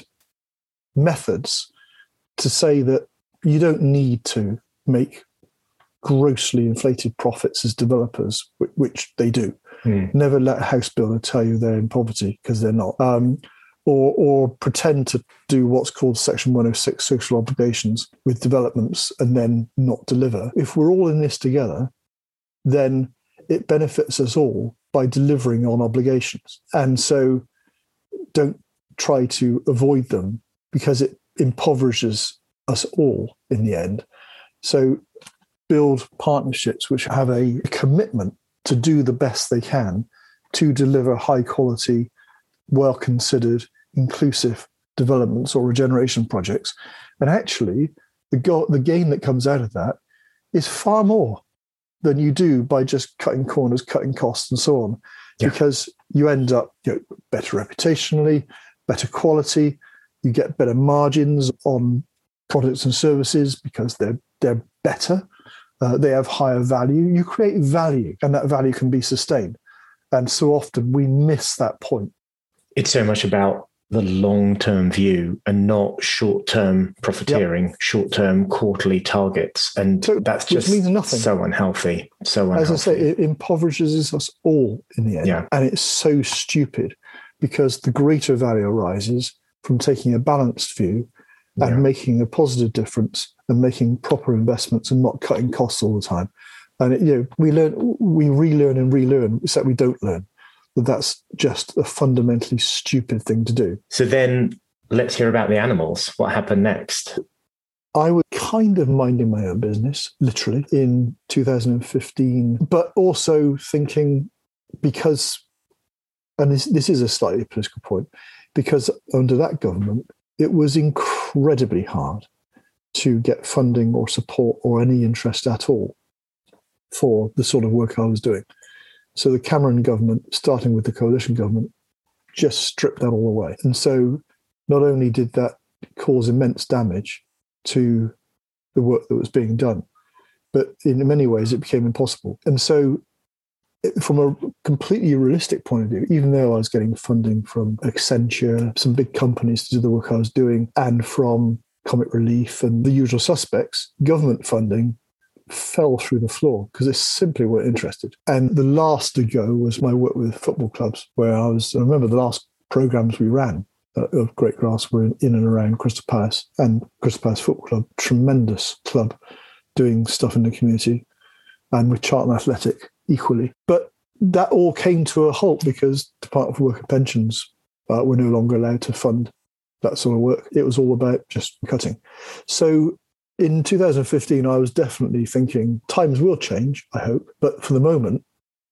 methods to say that you don't need to make grossly inflated profits as developers, which they do. Mm. Never let a house builder tell you they're in poverty, because they're not. Um, or, or pretend to do what's called Section one oh six social obligations with developments and then not deliver. If we're all in this together, then it benefits us all by delivering on obligations. And so don't try to avoid them, because it impoverishes us all in the end. So build partnerships which have a commitment to do the best they can to deliver high quality, well-considered, inclusive developments or regeneration projects. And actually, the, go- the gain that comes out of that is far more than you do by just cutting corners, cutting costs, and so on. Yeah. Because you end up, you know, better reputationally, better quality, you get better margins on products and services because they're they're better, uh, they have higher value. You create value, and that value can be sustained. And so often we miss that point. It's
so much about the long-term view and not short-term profiteering, yep. short-term quarterly targets. And so, that's just means nothing. so unhealthy, so unhealthy.
As I say, it impoverishes us all in the end.
Yeah.
And it's so stupid, because the greater value arises from taking a balanced view and yeah. making a positive difference and making proper investments and not cutting costs all the time. And, it, you know, we learn, we relearn and relearn, except we don't learn. But that's just a fundamentally stupid thing to do.
So then let's hear about the animals. What happened next?
I was kind of minding my own business, literally, in two thousand fifteen, but also thinking, because, and this, this is a slightly political point, because under that government, it was incredibly hard to get funding or support or any interest at all for the sort of work I was doing. So the Cameron government, starting with the coalition government, just stripped that all away. And so not only did that cause immense damage to the work that was being done, but in many ways it became impossible. And so from a completely realistic point of view, even though I was getting funding from Accenture, some big companies to do the work I was doing, and from Comic Relief and the usual suspects, government funding fell through the floor because they simply weren't interested. And the last to go was my work with football clubs, where I was, I remember the last programs we ran uh, of Great Grass were in, in and around Crystal Palace and Crystal Palace Football Club, tremendous club doing stuff in the community, and with Charlton Athletic equally. But that all came to a halt because Department for Work and Pensions uh, were no longer allowed to fund that sort of work. It was all about just cutting. So in two thousand fifteen, I was definitely thinking times will change, I hope. But for the moment,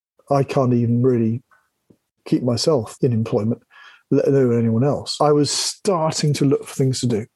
I can't even really keep myself in employment, let alone anyone else. I was starting to look for things to do.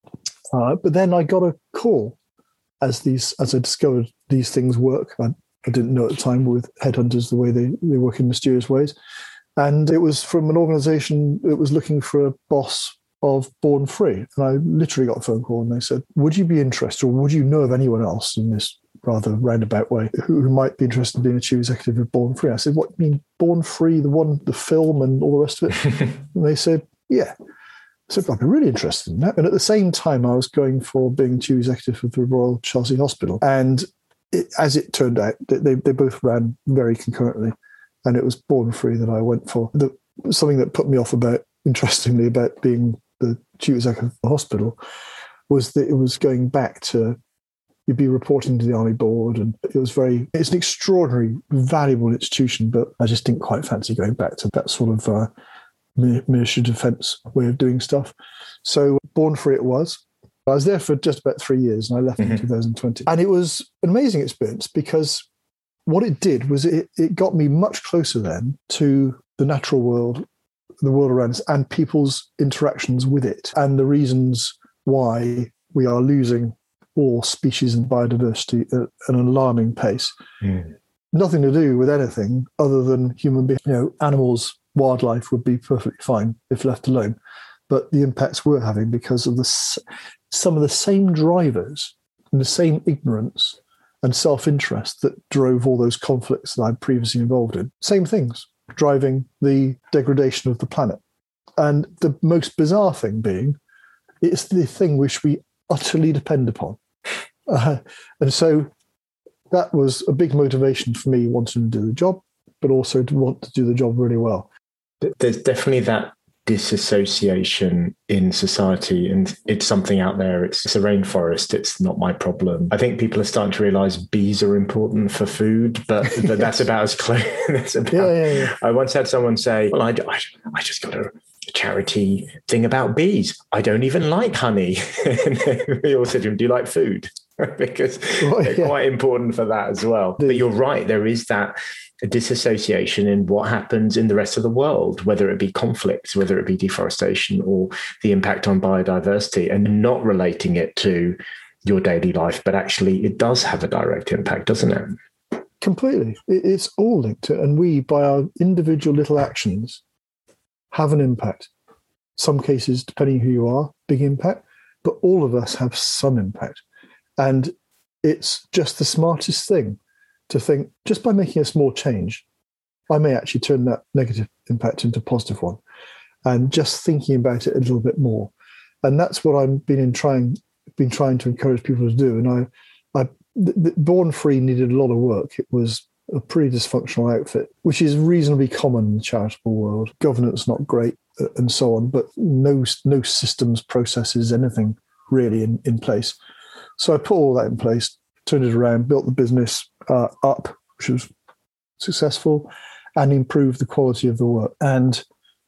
Uh, but then I got a call as these, as I discovered these things work. I, I didn't know at the time with headhunters the way they, they work in mysterious ways. And it was from an organization that was looking for a boss of Born Free. And I literally got a phone call and they said, would you be interested, or would you know of anyone else in this rather roundabout way who, who might be interested in being a chief executive of Born Free? I said, what, you mean Born Free, the one, the film and all the rest of it? And they said, yeah. I said, I'd be really interested in that. And at the same time, I was going for being chief executive of the Royal Chelsea Hospital. And it, as it turned out, they, they both ran very concurrently. And it was Born Free that I went for. The, something that put me off about, interestingly, about being the chief executive of the hospital was that it was going back to, you'd be reporting to the Army Board, and it was very, it's an extraordinary, valuable institution, but I just didn't quite fancy going back to that sort of uh, Ministry of Defence way of doing stuff. So Born Free it was. I was there for just about three years and I left mm-hmm. in two thousand twenty. And it was an amazing experience because what it did was it, it got me much closer then to the natural world, the world around us, and people's interactions with it, and the reasons why we are losing all species and biodiversity at an alarming pace. Mm. Nothing to do with anything other than human beings. You know, animals, wildlife would be perfectly fine if left alone, but the impacts we're having because of the some of the same drivers and the same ignorance and self-interest that drove all those conflicts that I'm previously involved in. Same things. driving the degradation of the planet. And the most bizarre thing being, it's the thing which we utterly depend upon. Uh, and so that was a big motivation for me wanting to do the job, but also to want to do the job really well.
There's definitely that disassociation in society, and it's something out there. It's, it's a rainforest. It's not my problem. I think people are starting to realize bees are important for food, but, but yes. that's about as close. that's about, yeah, yeah, yeah. I once had someone say, well, I, I, I just got a charity thing about bees. I don't even like honey. And we all said to him, do you like food? Because well, they're yeah. quite important for that as well. But you're right, there is that disassociation in what happens in the rest of the world, whether it be conflicts, whether it be deforestation or the impact on biodiversity, and not relating it to your daily life, but actually it does have a direct impact, doesn't it?
Completely. It's all linked to it. And we, by our individual little actions, have an impact. Some cases, depending who you are, big impact, but all of us have some impact. And it's just the smartest thing to think, just by making a small change, I may actually turn that negative impact into a positive one. And just thinking about it a little bit more. And that's what I've been in trying, been trying to encourage people to do. And I, I, the, the Born Free needed a lot of work. It was a pretty dysfunctional outfit, which is reasonably common in the charitable world. Governance not great, and so on, but no, no systems, processes, anything really in, in place. So I put all that in place, turned it around, built the business uh, up, which was successful, and improved the quality of the work. And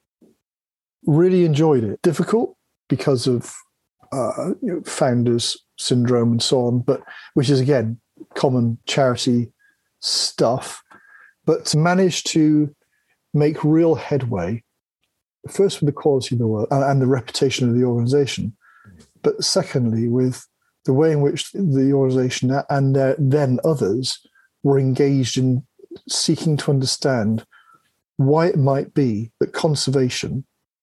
really enjoyed it. Difficult because of uh, you know, founders syndrome and so on, but which is, again, common charity stuff, but managed to make real headway, first with the quality of the work and, and the reputation of the organization, but secondly, with the way in which the organization and uh, then others were engaged in seeking to understand why it might be that conservation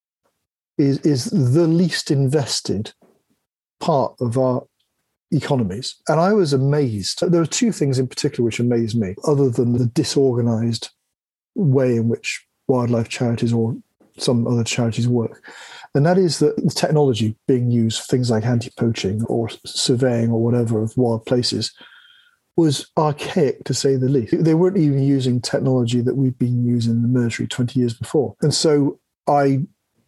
is, is the least invested part of our economies. And I was amazed. There are two things in particular which amazed me, other than the disorganized way in which wildlife charities or some other charities work. And that is that the technology being used, things like anti-poaching or surveying or whatever of wild places, was archaic to say the least. They weren't even using technology that we'd been using in the military twenty years before. And so I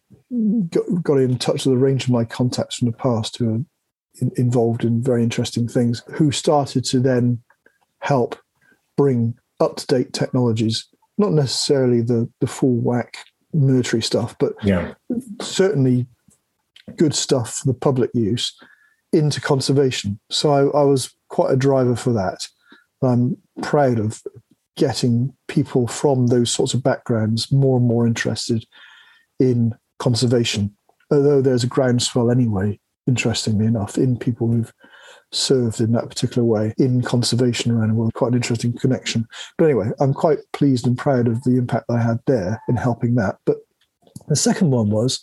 got, got in touch with a range of my contacts from the past who are in, involved in very interesting things, who started to then help bring up-to-date technologies, not necessarily the, the full whack military stuff, but yeah. certainly good stuff for the public use into conservation. So I, I was quite a driver for that. I'm proud of getting people from those sorts of backgrounds more and more interested in conservation, although there's a groundswell anyway, interestingly enough, in people who've served in that particular way in conservation around the world. Quite an interesting connection. But anyway, I'm quite pleased and proud of the impact I had there in helping that. But the second one was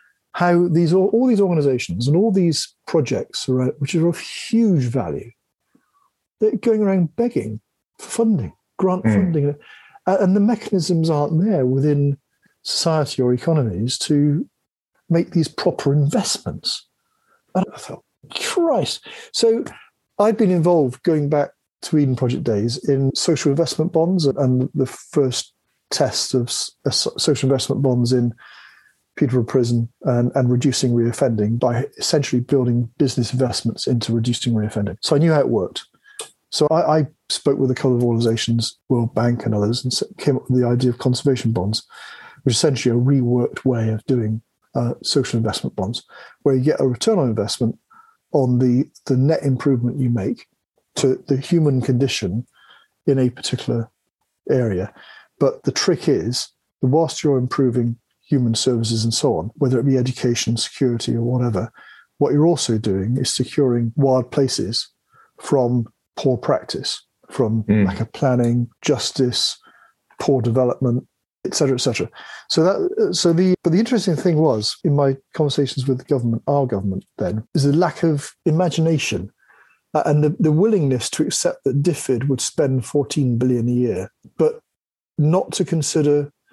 how these all, all these organizations and all these projects, are, which are of huge value, they're going around begging for funding, grant mm. funding. And the mechanisms aren't there within society or economies to make these proper investments. And I thought, Christ. So I'd been involved, going back to Eden Project days, in social investment bonds and the first test of social investment bonds in Peterborough Prison and, and reducing reoffending by essentially building business investments into reducing reoffending. So I knew how it worked. So I, I spoke with a couple of organizations, World Bank and others, and came up with the idea of conservation bonds, which is essentially a reworked way of doing uh, social investment bonds, where you get a return on investment on the, the net improvement you make to the human condition in a particular area. But the trick is, whilst you're improving human services and so on, whether it be education, security, or whatever, what you're also doing is securing wild places from poor practice, from mm. lack of planning, justice, poor development, et cetera, et cetera. So that, so the, but the interesting thing was, in my conversations with the government, our government then, is the lack of imagination uh, and the, the willingness to accept that DFID would spend fourteen billion a year, but not to consider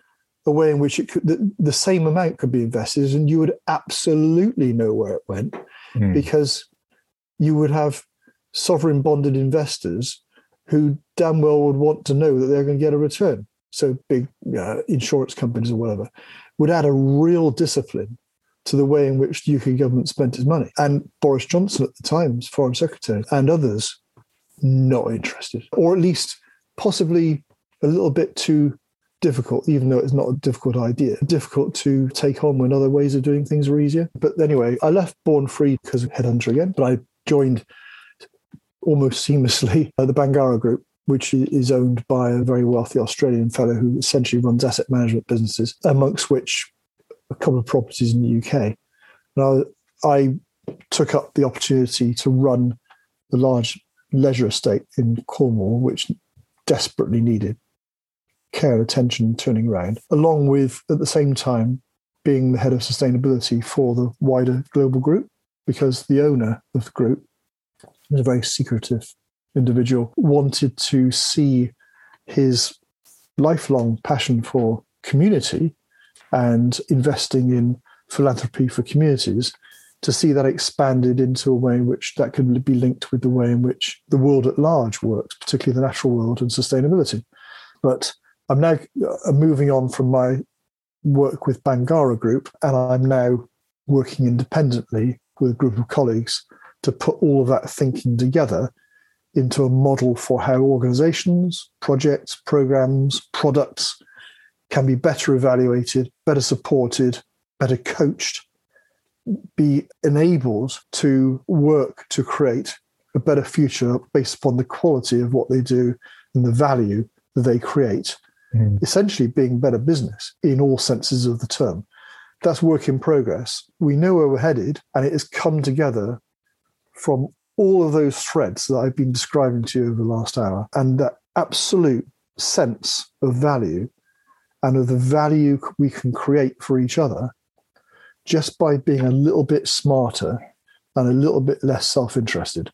a way in which it could, the, the same amount could be invested, and you would absolutely know where it went mm. because you would have sovereign bonded investors who damn well would want to know that they're going to get a return. So big uh, insurance companies or whatever would add a real discipline to the way in which the U K government spent its money. And Boris Johnson at the time, as Foreign Secretary, and others, not interested, or at least possibly a little bit too difficult, even though it's not a difficult idea, difficult to take on when other ways of doing things were easier. But anyway, I left Born Free because of Headhunter again, but I joined almost seamlessly uh, the Bangarra Group, which is owned by a very wealthy Australian fellow who essentially runs asset management businesses, amongst which a couple of properties in the U K. And I, I took up the opportunity to run the large leisure estate in Cornwall, which desperately needed care and attention turning around, along with, at the same time, being the head of sustainability for the wider global group, because the owner of the group is a very secretive individual, wanted to see his lifelong passion for community and investing in philanthropy for communities, to see that expanded into a way in which that could be linked with the way in which the world at large works, particularly the natural world and sustainability. But I'm now moving on from my work with Bangarra Group, and I'm now working independently with a group of colleagues to put all of that thinking together into a model for how organizations, projects, programs, products can be better evaluated, better supported, better coached, be enabled to work to create a better future based upon the quality of what they do and the value that they create, mm. essentially being better business in all senses of the term. That's work in progress. We know where we're headed, and it has come together from all of those threads that I've been describing to you over the last hour, and that absolute sense of value and of the value we can create for each other just by being a little bit smarter and a little bit less self-interested.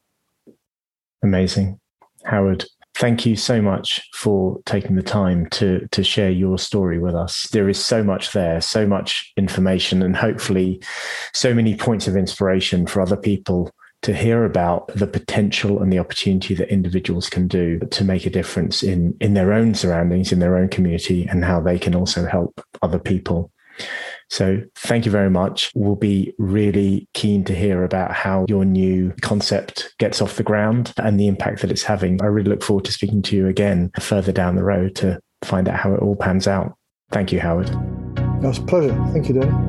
Amazing. Howard, thank you so much for taking the time to, to share your story with us. There is so much there, so much information, and hopefully so many points of inspiration for other people to hear about the potential and the opportunity that individuals can do to make a difference in, in their own surroundings, in their own community, and how they can also help other people. So thank you very much. We'll be really keen to hear about how your new concept gets off the ground and the impact that it's having. I really look forward to speaking to you again further down the road to find out how it all pans out. Thank you, Howard.
That was a pleasure. Thank you, Danny.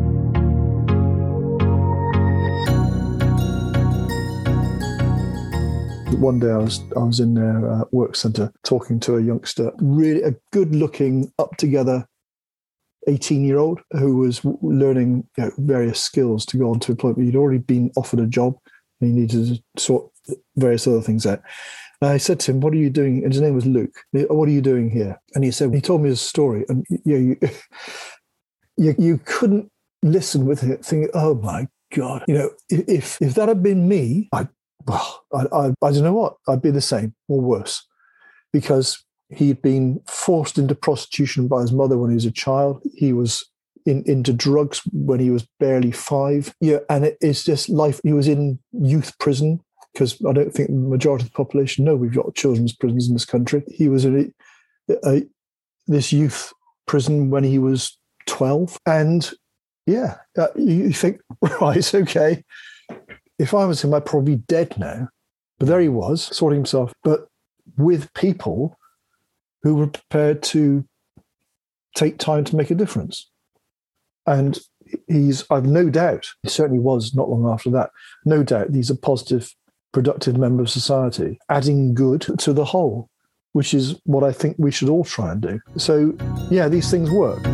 One day I was I was in their uh, work centre talking to a youngster, really a good-looking, up-together eighteen-year-old who was learning, you know, various skills to go on to employment. He'd already been offered a job and he needed to sort various other things out. And I said to him, "What are you doing?" And his name was Luke. "What are you doing here?" And he said, he told me his story. And you, know, you, you, you couldn't listen with it thinking, "Oh my God, you know, if if that had been me, I'd Well, I, I, I don't know what. I'd be the same or worse, because he'd been forced into prostitution by his mother when he was a child. He was in, into drugs when he was barely five. Yeah, and it, it's just life. He was in youth prison, because I don't think the majority of the population know we've got children's prisons in this country. He was in a, a, this youth prison when he was twelve. And yeah, uh, you think, right, okay. If I was him, I'd probably be dead now. But there he was, sorting himself, but with people who were prepared to take time to make a difference. And he's, I've no doubt, he certainly was not long after that, no doubt he's a positive, productive member of society, adding good to the whole, which is what I think we should all try and do. So, yeah, these things work.